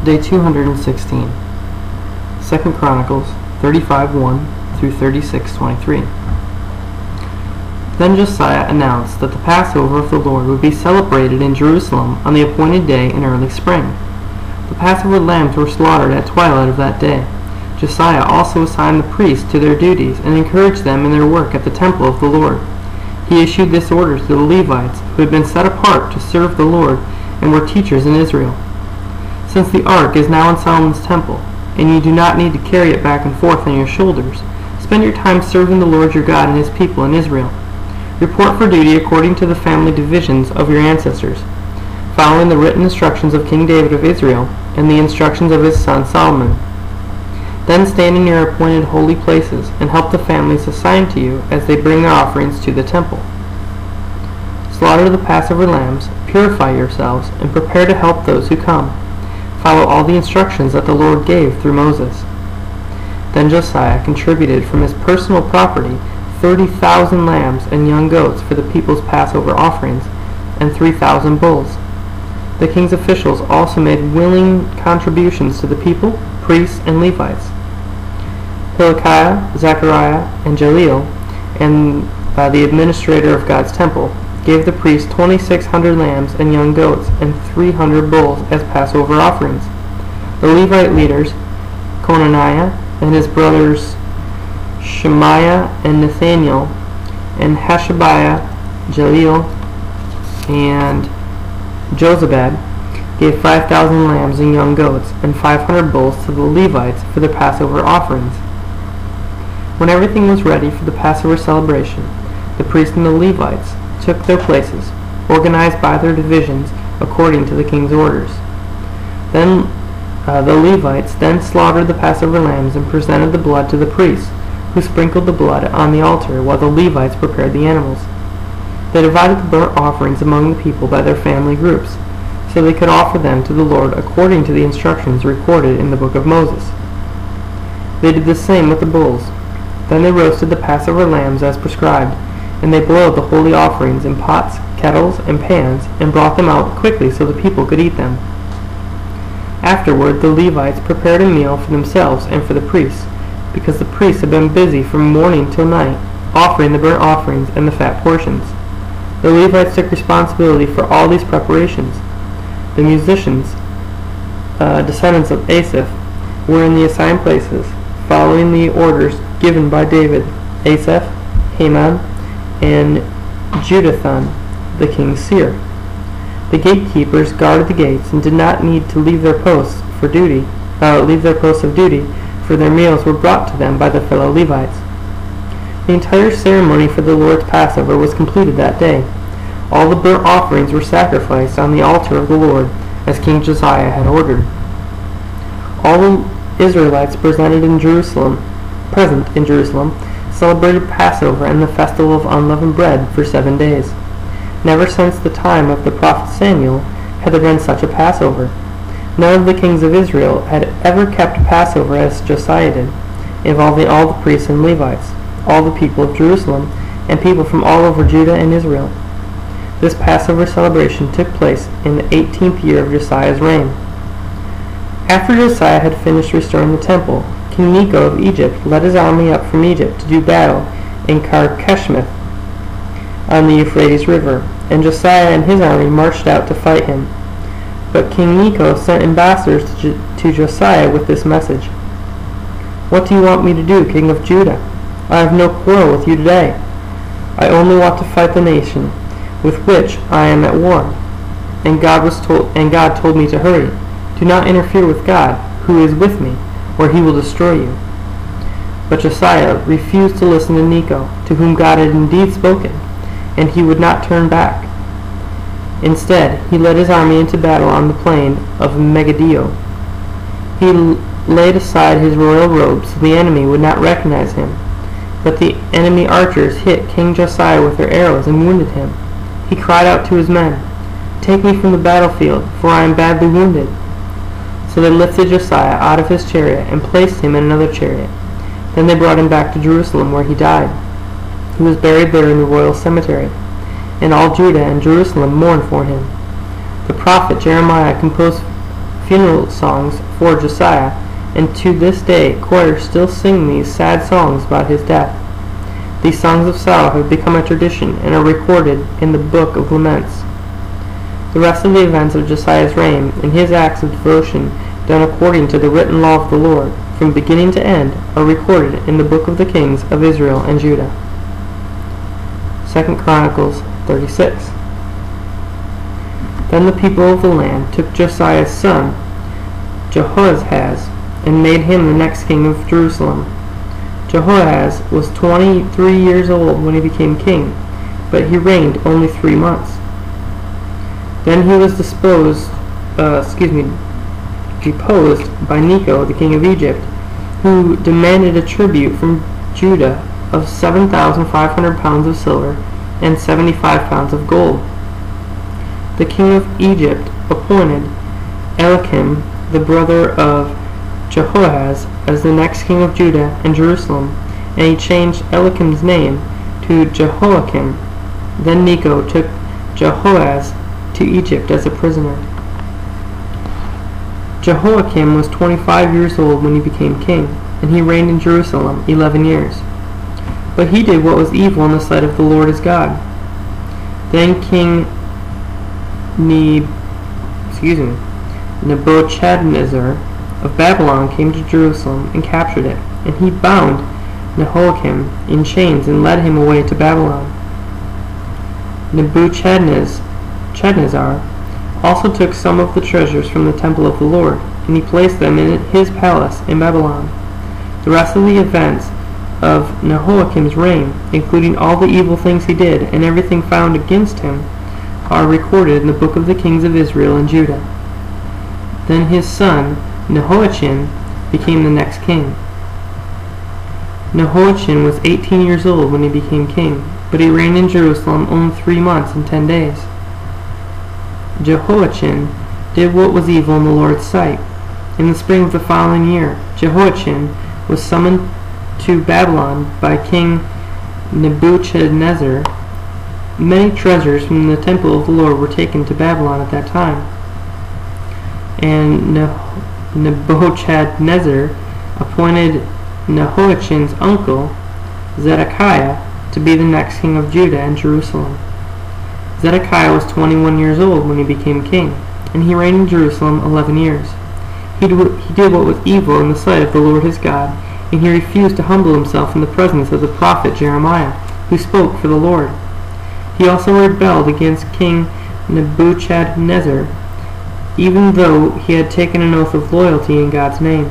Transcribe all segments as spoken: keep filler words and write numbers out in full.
Day two hundred sixteen. Second Chronicles thirty-five one through thirty-six twenty-three. Then Josiah announced that the Passover of the Lord would be celebrated in Jerusalem on the appointed day in early spring. The Passover lambs were slaughtered at twilight of that day. Josiah also assigned the priests to their duties and encouraged them in their work at the temple of the Lord. He issued this order to the Levites, who had been set apart to serve the Lord and were teachers in Israel. Since the ark is now in Solomon's temple, and you do not need to carry it back and forth on your shoulders, spend your time serving the Lord your God and his people in Israel. Report for duty according to the family divisions of your ancestors, following the written instructions of King David of Israel and the instructions of his son Solomon. Then stand in your appointed holy places and help the families assigned to you as they bring their offerings to the temple. Slaughter the Passover lambs, purify yourselves, and prepare to help those who come. Follow all the instructions that the Lord gave through Moses. Then Josiah contributed from his personal property thirty thousand lambs and young goats for the people's Passover offerings, and three thousand bulls. The king's officials also made willing contributions to the people, priests, and Levites. Hilkiah, Zechariah, and Jaleel, and uh, the administrator of God's temple, gave the priests twenty-six hundred lambs and young goats and three hundred bulls as Passover offerings. The Levite leaders, Conaniah and his brothers Shemaiah and Nathaniel, and Hashabiah, Jaleel, and Jozabad, gave five thousand lambs and young goats and five hundred bulls to the Levites for the Passover offerings. When everything was ready for the Passover celebration, the priests and the Levites took their places, organized by their divisions according to the king's orders. Then uh, the Levites then slaughtered the Passover lambs and presented the blood to the priests, who sprinkled the blood on the altar while the Levites prepared the animals. They divided the burnt offerings among the people by their family groups, so they could offer them to the Lord according to the instructions recorded in the book of Moses. They did the same with the bulls. Then they roasted the Passover lambs as prescribed, and they boiled the holy offerings in pots, kettles, and pans, and brought them out quickly so the people could eat them. Afterward, the Levites prepared a meal for themselves and for the priests, because the priests had been busy from morning till night, offering the burnt offerings and the fat portions. The Levites took responsibility for all these preparations. The musicians, uh, descendants of Asaph, were in the assigned places, following the orders given by David, Asaph, Heman, and Jeduthun, the king's seer. The gatekeepers guarded the gates and did not need to leave their posts for duty, uh, leave their posts of duty, for their meals were brought to them by their fellow Levites. The entire ceremony for the Lord's Passover was completed that day. All the burnt offerings were sacrificed on the altar of the Lord, as King Josiah had ordered. All the Israelites presented in Jerusalem, present in Jerusalem, celebrated Passover and the festival of unleavened bread for seven days. Never since the time of the prophet Samuel had there been such a Passover. None of the kings of Israel had ever kept a Passover as Josiah did, involving all the priests and Levites, all the people of Jerusalem, and people from all over Judah and Israel. This Passover celebration took place in the eighteenth year of Josiah's reign. After Josiah had finished restoring the temple, King Necho of Egypt led his army up from Egypt to do battle in Carchemish on the Euphrates River, and Josiah and his army marched out to fight him. But King Necho sent ambassadors to, J- to Josiah with this message: "What do you want me to do, King of Judah? I have no quarrel with you today. I only want to fight the nation with which I am at war." And God was told, and God told me to hurry. Do not interfere with God, who is with me, or he will destroy you. But Josiah refused to listen to Necho, to whom God had indeed spoken, and he would not turn back. Instead, he led his army into battle on the plain of Megiddo. He l- laid aside his royal robes so the enemy would not recognize him. But the enemy archers hit King Josiah with their arrows and wounded him. He cried out to his men, "Take me from the battlefield, for I am badly wounded." So they lifted Josiah out of his chariot and placed him in another chariot. Then they brought him back to Jerusalem, where he died. He was buried there in the royal cemetery, and all Judah and Jerusalem mourned for him. The prophet Jeremiah composed funeral songs for Josiah, and to this day choirs still sing these sad songs about his death. These songs of sorrow have become a tradition and are recorded in the Book of Laments. The rest of the events of Josiah's reign and his acts of devotion done according to the written law of the Lord, from beginning to end, are recorded in the Book of the Kings of Israel and Judah. Second Chronicles thirty-six. Then the people of the land took Josiah's son, Jehoahaz, and made him the next king of Jerusalem. Jehoahaz was twenty-three years old when he became king, but he reigned only three months. Then he was disposed, uh, excuse me, deposed by Necho, the king of Egypt, who demanded a tribute from Judah of seven thousand five hundred pounds of silver and seventy-five pounds of gold. The king of Egypt appointed Eliakim, the brother of Jehoahaz, as the next king of Judah and Jerusalem, and he changed Eliakim's name to Jehoiakim. Then Necho took Jehoahaz to Egypt as a prisoner. Jehoiakim was twenty-five years old when he became king, and he reigned in Jerusalem eleven years. But he did what was evil in the sight of the Lord his God. Then King Ne, excuse me, Nebuchadnezzar of Babylon came to Jerusalem and captured it, and he bound Jehoiakim in chains and led him away to Babylon. Nebuchadnezzar also took some of the treasures from the temple of the Lord, and he placed them in his palace in Babylon. The rest of the events of Jehoiakim's reign, including all the evil things he did and everything found against him, are recorded in the Book of the Kings of Israel and Judah. Then his son Jehoiachin became the next king. Jehoiachin was eighteen years old when he became king, but he reigned in Jerusalem only three months and ten days. Jehoiachin did what was evil in the Lord's sight. In the spring of the following year, Jehoiachin was summoned to Babylon by King Nebuchadnezzar. Many treasures from the temple of the Lord were taken to Babylon at that time, and Nebuchadnezzar appointed Jehoiachin's uncle Zedekiah to be the next king of Judah and Jerusalem. Zedekiah was twenty-one years old when he became king, and he reigned in Jerusalem eleven years. He did what was evil in the sight of the Lord his God, and he refused to humble himself in the presence of the prophet Jeremiah, who spoke for the Lord. He also rebelled against King Nebuchadnezzar, even though he had taken an oath of loyalty in God's name.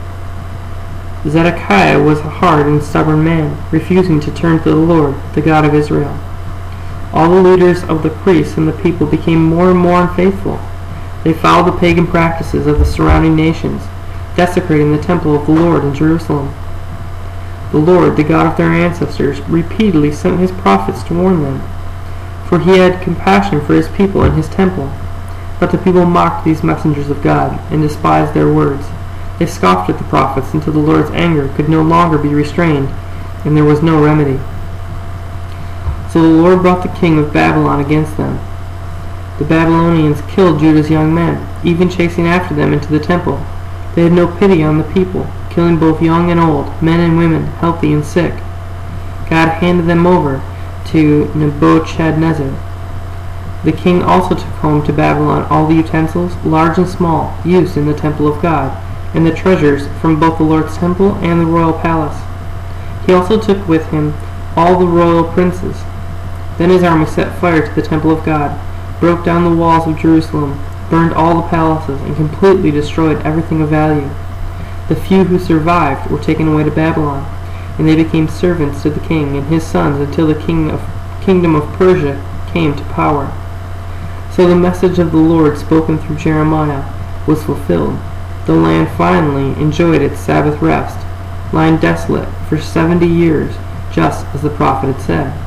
Zedekiah was a hard and stubborn man, refusing to turn to the Lord, the God of Israel. All the leaders of the priests and the people became more and more unfaithful. They followed the pagan practices of the surrounding nations, desecrating the temple of the Lord in Jerusalem. The Lord, the God of their ancestors, repeatedly sent his prophets to warn them, for he had compassion for his people and his temple. But the people mocked these messengers of God and despised their words. They scoffed at the prophets until the Lord's anger could no longer be restrained, and there was no remedy. So the Lord brought the king of Babylon against them. The Babylonians killed Judah's young men, even chasing after them into the temple. They had no pity on the people, killing both young and old, men and women, healthy and sick. God handed them over to Nebuchadnezzar. The king also took home to Babylon all the utensils, large and small, used in the temple of God, and the treasures from both the Lord's temple and the royal palace. He also took with him all the royal princes. Then his army set fire to the temple of God, broke down the walls of Jerusalem, burned all the palaces, and completely destroyed everything of value. The few who survived were taken away to Babylon, and they became servants to the king and his sons until the king of, kingdom of Persia came to power. So the message of the Lord spoken through Jeremiah was fulfilled. The land finally enjoyed its Sabbath rest, lying desolate for seventy years, just as the prophet had said.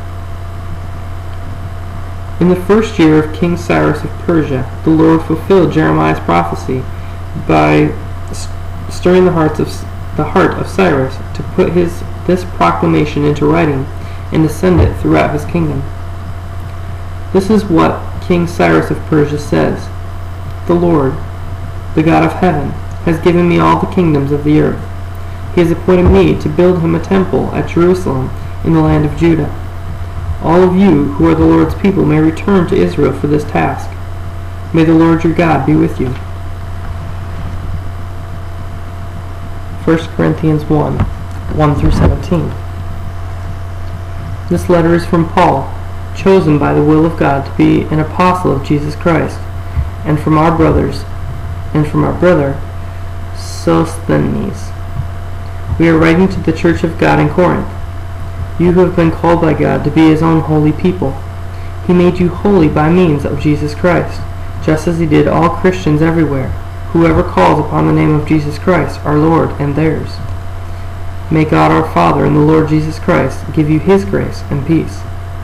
In the first year of King Cyrus of Persia, the Lord fulfilled Jeremiah's prophecy by stirring the hearts of the heart of Cyrus to put his this proclamation into writing and to send it throughout his kingdom. This is what King Cyrus of Persia says: The Lord, the God of heaven, has given me all the kingdoms of the earth. He has appointed me to build him a temple at Jerusalem in the land of Judah. All of you who are the Lord's people may return to Israel for this task. May the Lord your God be with you. First Corinthians one, one through seventeen. This letter is from Paul, chosen by the will of God to be an apostle of Jesus Christ, and from our brothers, and from our brother Sosthenes. We are writing to the church of God in Corinth. You who have been called by God to be his own holy people. He made you holy by means of Jesus Christ, just as he did all Christians everywhere, whoever calls upon the name of Jesus Christ, our Lord, and theirs. May God our Father and the Lord Jesus Christ give you his grace and peace.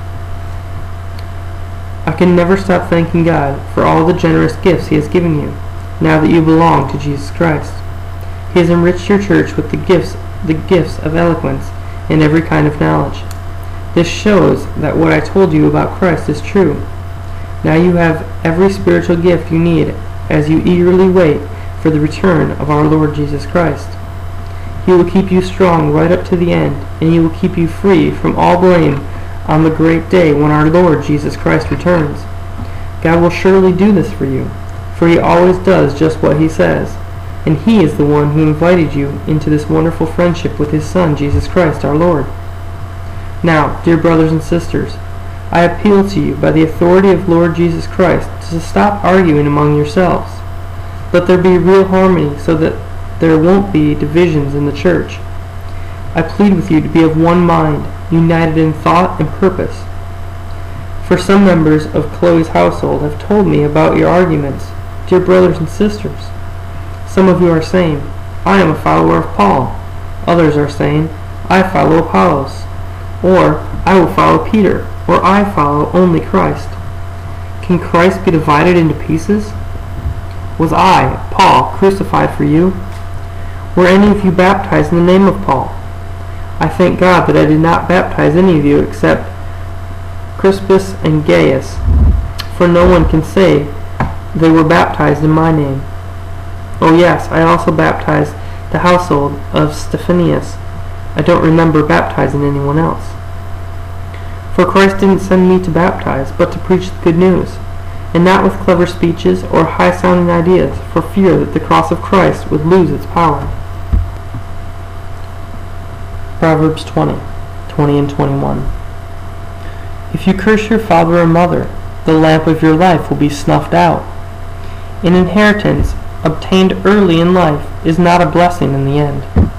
I can never stop thanking God for all the generous gifts he has given you, now that you belong to Jesus Christ. He has enriched your church with the gifts, the gifts of eloquence and every kind of knowledge. This shows that what I told you about Christ is true. Now you have every spiritual gift you need as you eagerly wait for the return of our Lord Jesus Christ. He will keep you strong right up to the end, and he will keep you free from all blame on the great day when our Lord Jesus Christ returns. God will surely do this for you, for he always does just what he says, and he is the one who invited you into this wonderful friendship with his Son, Jesus Christ our Lord. Now, dear brothers and sisters, I appeal to you by the authority of Lord Jesus Christ to stop arguing among yourselves. Let there be real harmony so that there won't be divisions in the church. I plead with you to be of one mind, united in thought and purpose. For some members of Chloe's household have told me about your arguments, dear brothers and sisters. Some of you are saying, I am a follower of Paul. Others are saying, I follow Apollos. Or, I will follow Peter. Or, I follow only Christ. Can Christ be divided into pieces? Was I, Paul, crucified for you? Were any of you baptized in the name of Paul? I thank God that I did not baptize any of you except Crispus and Gaius, for no one can say they were baptized in my name. Oh yes, I also baptized the household of Stephanas. I don't remember baptizing anyone else. For Christ didn't send me to baptize, but to preach the good news, and not with clever speeches or high-sounding ideas, for fear that the cross of Christ would lose its power. Proverbs twenty, twenty and twenty-one. If you curse your father or mother, the lamp of your life will be snuffed out. An inheritance obtained early in life is not a blessing in the end.